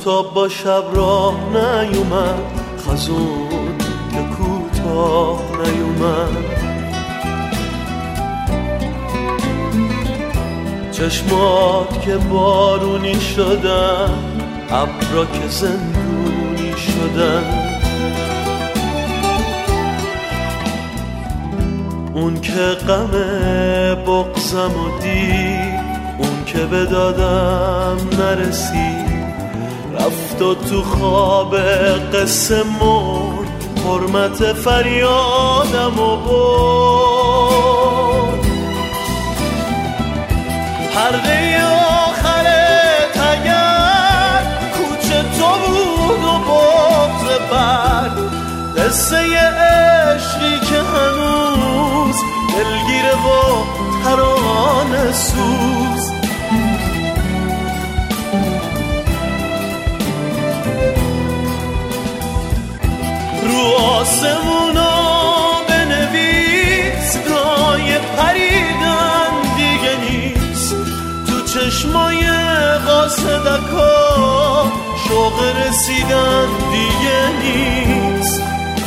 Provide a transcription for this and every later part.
مهتاب با شب راه نیومد، خزون که کوتاه نیومد. چشمات که بارونی شدن، ابرا که زندونی شدن. اون که غم بغضم و دید، اون که به دادم نرسید، رفت و تو خواب قصه مرد، حرمت فریادم و برد. حلقه آخرت اگر کوچه تو بود و بغض بر، قصه عشقی که هنوز دلگیره و ترانه سوز. رو آسمونا بنویس، رای پریدن دیگه نیست. تو چشمای قاصدکا شوق رسیدن دیگه نیست.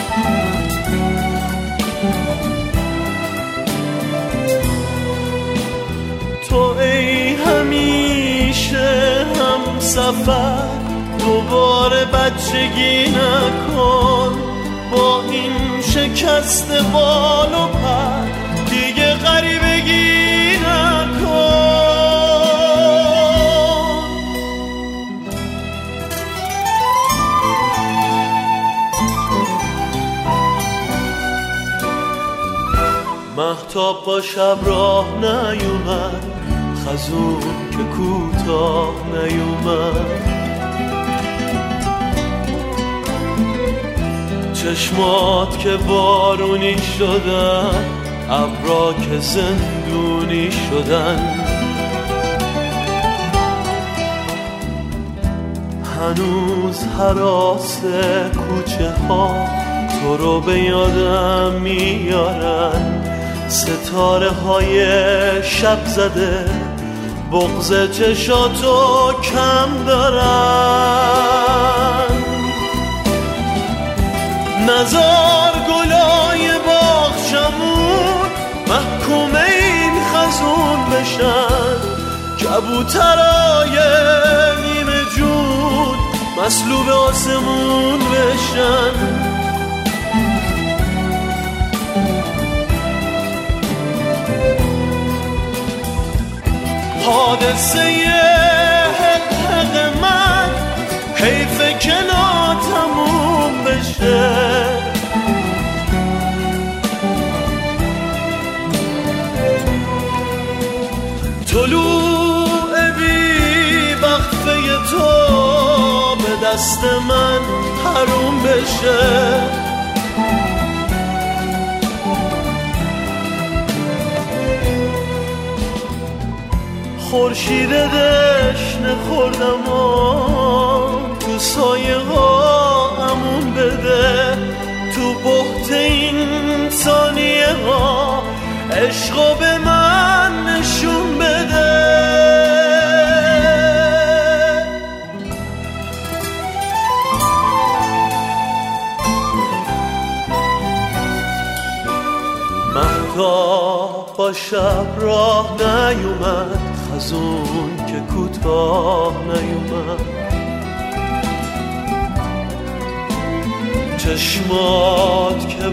تو ای همیشه هم سفر، دوباره بچگی نکن. با این شکست بال و پر دیگه غریبگی نکن. مهتاب با شب راه نیومد، خزون که کوتاه نیومد. چشمات که بارونی شدن، ابرا که زندونی شدن. هنوز هراس کوچه ها تو رو به یادم میارن. ستاره های شب زده بغض چشاتو کم دارن. نزار گلای باغچمون محکوم این خزون بشن. کبوترای نیمه جون مسلوب آسمون بشن. حادثه حق من حیف که ناتموم بشه. طلوع بی وقفه تو به دست من حروم بشه. خورشید دشنه خوردم و تو سایه ها امون بده. تو بحت این ثانیه ها عشقو به من نشون بده. مهتاب با شب راه نیومد، خزون که کوتاه نیومد. چشمات که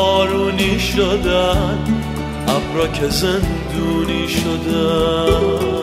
بارونی شدن، ابرا که زندونی شدن.